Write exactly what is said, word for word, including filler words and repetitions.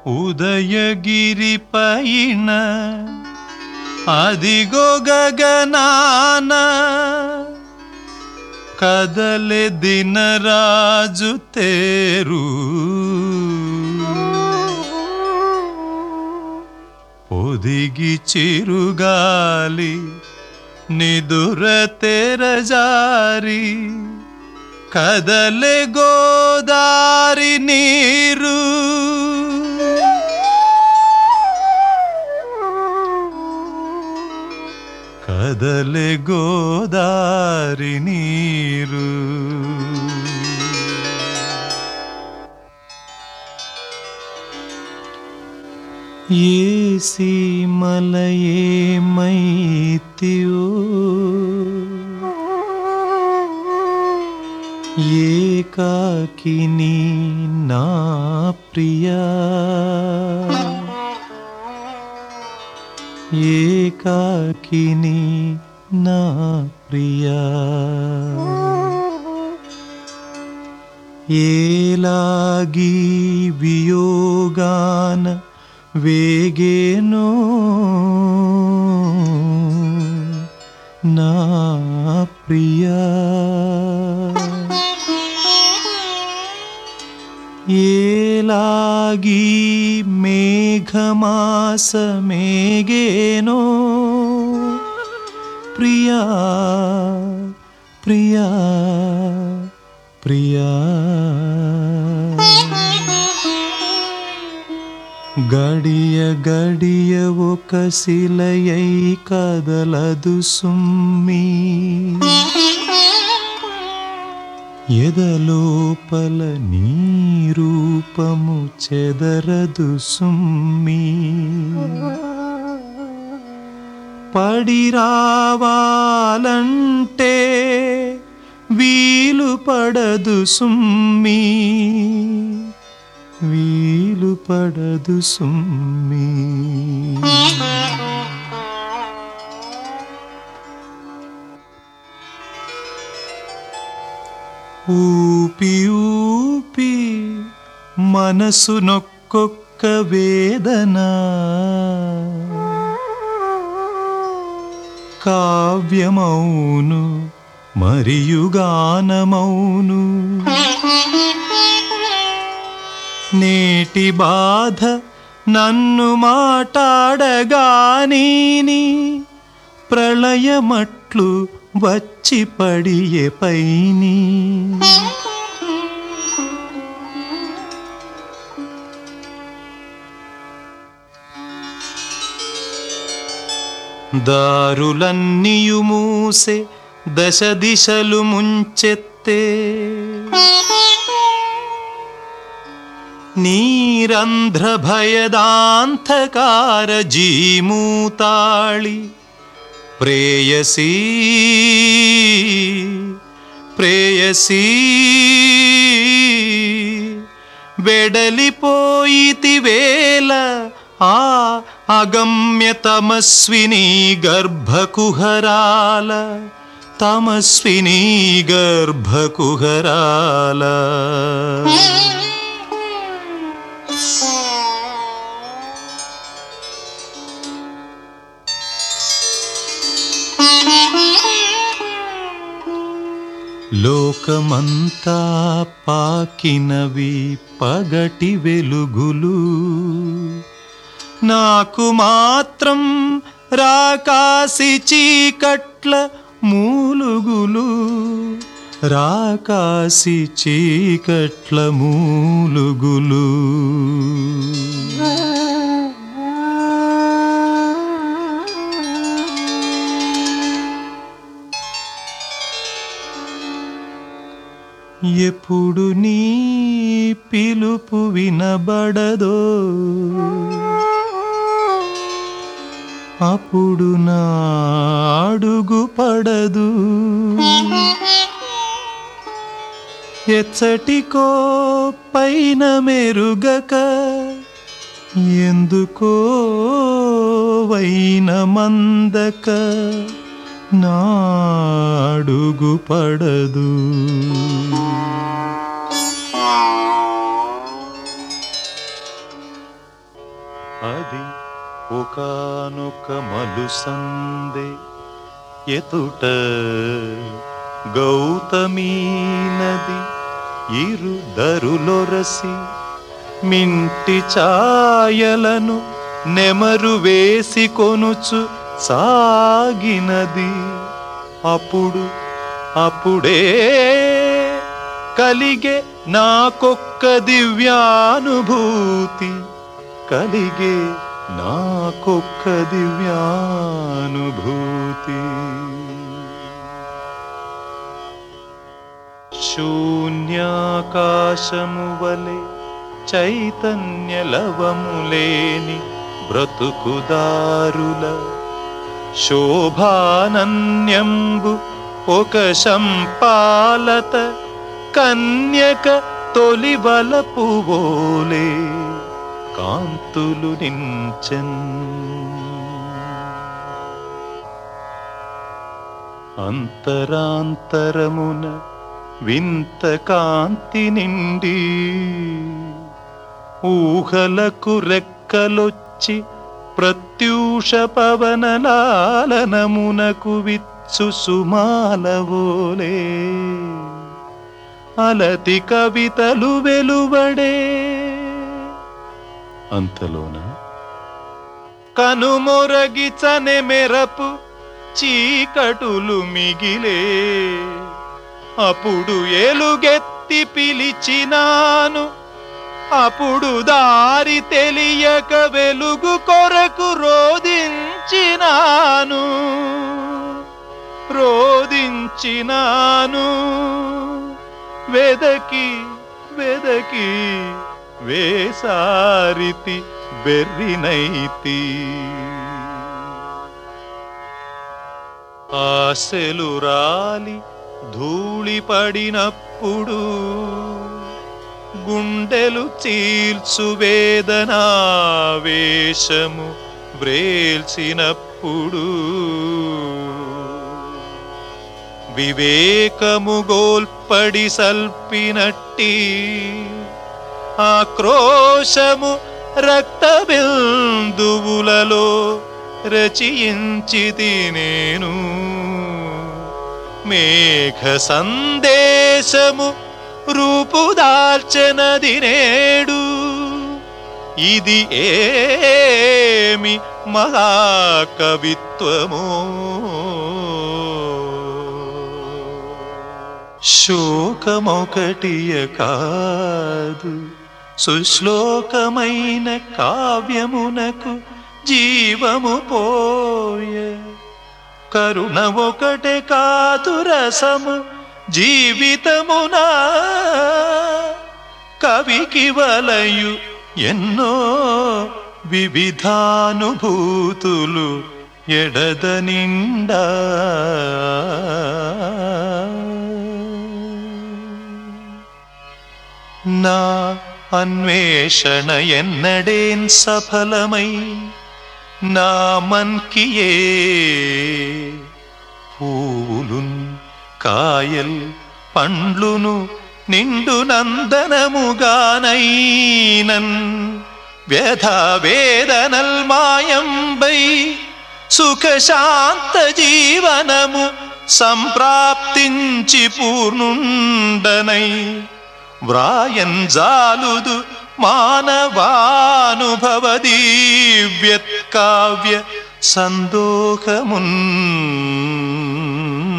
ఉదయగిరి పైన అదిగో గగనాన కదలె దినరాజు తేరు ఒదిగి చిరుగాలి నిదుర తెరజారి కదలె గోదారి నీరు కదలె గోదారి నీరు ఏ సీమల ఏమైతియో ఏకాకిని నా ప్రియా ఏకాకిని నా ప్రియా ఏలాగి వియోగాన వేగేనో నా ప్రియా ఏలాగి మేఘమాసమేగేనో ప్రియా ప్రియా ప్రియా గడియ గడియ ఒక శిలయై కదలదు సుమ్మి ఎదలోపల నీ రూపము చెదరదు సుమ్మి పడి రావాలంటే వీలు పడదు సుమ్మి వీలు పడదు సుమ్మి ఊపి ఊపి మనసు నొక్కొక్క వేదన కావ్యమౌను మరియు గానమౌను నేటి బాధ నన్ను మాటాడగాని ప్రళయమట్లు వచ్చి పడియే పైని దారులన్నీయు మూసే దశ దిశలు ముంచెత్తే నీరంధ్ర భయదాంధకార జీమూతాళి ప్రేయసీ ప్రేయసీ వెడలిపోయితివేల ఆ అగమ్య తమస్విని గర్భకుహరాల తమస్విని గర్భకుహరాల లోకమంతా పాకినవి పగటి వెలుగులు నాకు మాత్రం రాకాసి చీకట్ల మూలుగులు రాకాసి చీకట్ల మూలుగులు ఎప్పుడు నీ పిలుపు వినబడదో అప్పుడు నా అడుగు పడదు ఎచ్చటికో పైన మెరుగక ఎందుకో వైన మందక నా అడుగు పడదు ఒకానొక మలుసందే ఎతుట గౌతమీ నది ఇరుదరులొరసి మింటి ఛాయలను నెమరు వేసి కొనుచు సాగినది. అప్పుడు అప్పుడే కలిగే నాకొక్క దివ్యానుభూతి, కలిగే నాకొక్క దివ్యానుభూతి. శూన్యాకాశము వలె చైతన్య లవములేని బ్రతుకుదారుల శోభానన్యంబు ఒక శంపాలత కన్యక తొలివలపు వోలే కాంతులు నించెన్. అంతరాంతరమున వింత కాంతి నిండి ఊహలకు రెక్కలొచ్చి ప్రత్యూష పవనలాలనమునకు విచ్చు సుమాలవోలే అలతి కవితలు వెలువడే. అంతలోన కనుమొరగి చనె మెరపు చీకటులు మిగిలే. అప్పుడు ఎలుగెత్తి పిలిచినాను, అప్పుడు దారి తెలియక వెలుగు కొరకు రోదించినాను రోదించినాను వెదకి వెదకి వేసారితి బెర్రినైతి. ఆశలు రాలి ధూళి పడినప్పుడు గుండెలు చీల్చు వేదనావేశము వ్రేల్చినప్పుడు వివేకము గోల్పడి సల్పినట్టి ఆక్రోశము రక్తబిందువులలో రచయించితి నేను. మేఘ సందేశము రూపుదాల్చెనది నేడు. ఇది ఏమి మహాకవిత్వమో! శోకమొకటియ కాదు, సుశ్లోకమైన కావ్యమునకు జీవము పోయే. కరుణ ఒకటే కాదు రసము జీవితమునా, కవికి వలయు ఎన్నో వివిధానుభూతులు ఎడద నిండా. నా అన్వేషణ ఎన్నడేన్ సఫలమై నా మన్కియే పూలున్ కాయల్ పండ్లును నిండు నందనముగానైనన్ వ్యధా వేదనల్ మాయంబై సుఖశాంత జీవనము సంప్రాప్తించి పూర్ణుండనై వ్రాయన్ జాలుదు మానవానుభవ దివ్యత్కావ్య సందోహమున్.